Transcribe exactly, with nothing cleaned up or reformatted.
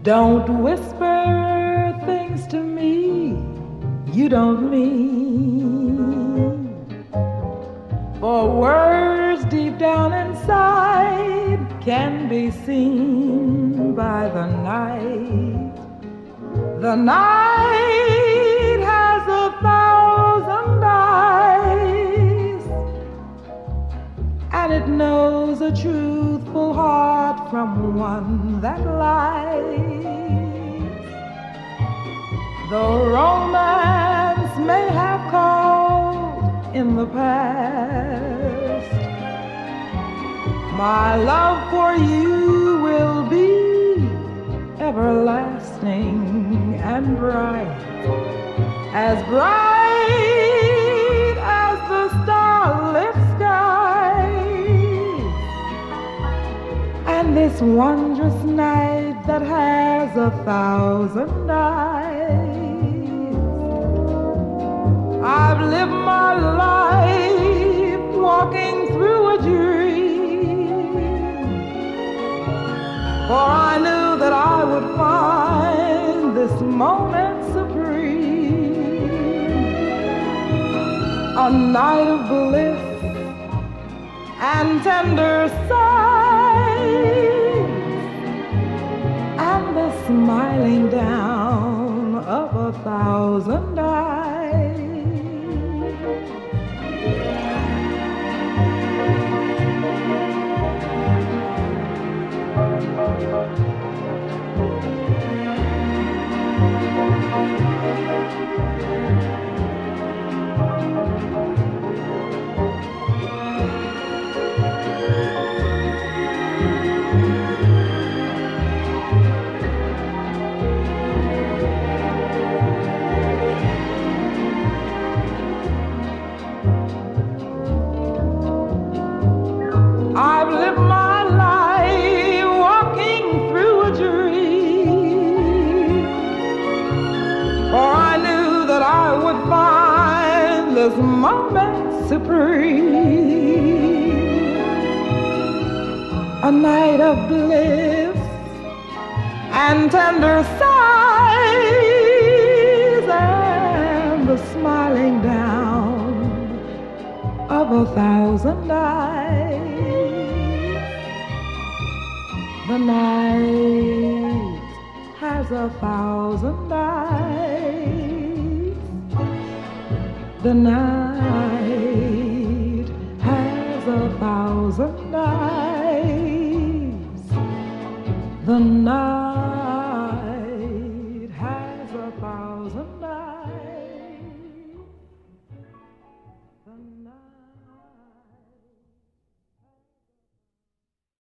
Don't whisper things to me you don't mean. For words deep down inside can be seen by the night. The night has a thousand eyes, and it knows a truthful heart from one that lies. Though romance may have called in the past, my love for you will be everlasting and bright, as bright as the starlit skies, and this wondrous night that has a thousand eyes. I've lived my life walking through a dream, for I knew that I would find this moment supreme, a night of bliss and tender sighs, and the smiling down of a thousand eyes. I've lived my life walking through a dream, for I knew that I would find this moment supreme, a night of bliss and tender sighs, and the smiling down of a thousand eyes. The night has a thousand eyes. The night has a thousand eyes. The night